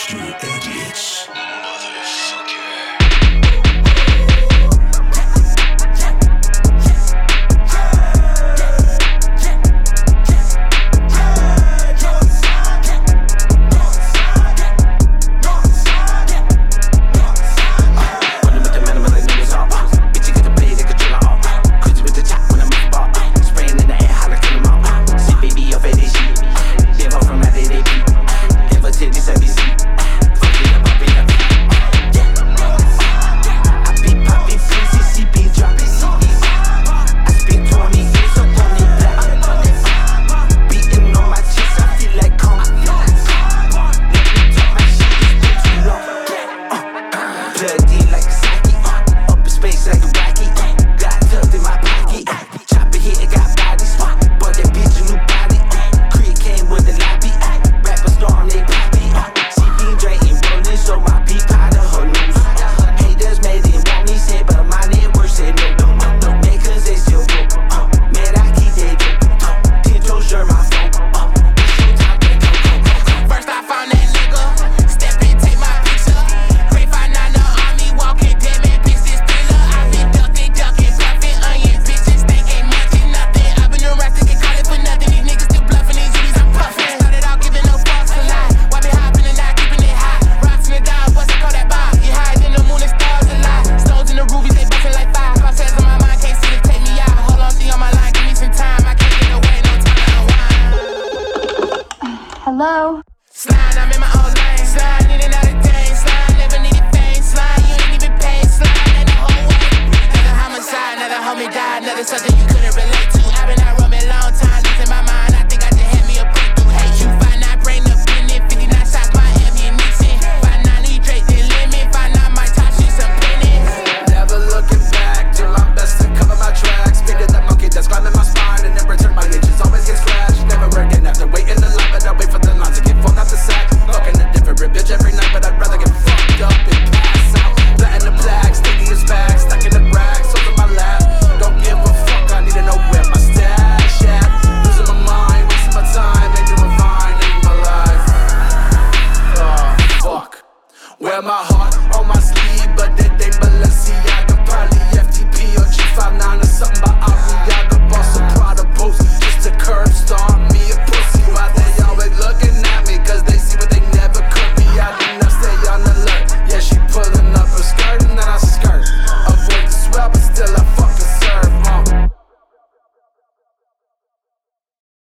Master Edits. Plugged in like a socket, up in space like a rocket. Got tucked in my pocket. Chopper hit, got bodies. Bought that bitch a new body. Creek came with the lobby. Rapper storm, they poppy. She been drinking, rolling, so my beat out of her nose. Haters made it want me, said, but my network said no. Man, cause they still broke. Man, I keep that dope. 10 toes, shirt my phone. First I found that nigga. Step in, take my picture. Great 5-9 the army, walking dead man, bitch, this thriller. I been ducking, puffing, onion, bitches, think ain't much and nothing. I been around to get caught it for nothing. These niggas still bluffing, these duties I'm puffing. Started out giving no fucks a lie. Why be hopping and not keeping it high? Rocks in the dime, what's it called that bar? Get higher than the moon and stars a lie. Stones in the rubies, they bustin' like fire. Crosshairs on my mind, can't see to take me out. Hold on, see on my line, give me some time. I can't get away, no time to unwind. Hello? Slide, I'm in my own lane. Slide in and out of game. Slide, never needed fame. Slide, you ain't even paid. Slide, and the whole way. Another homicide, another homie died. Another something you couldn't relate to.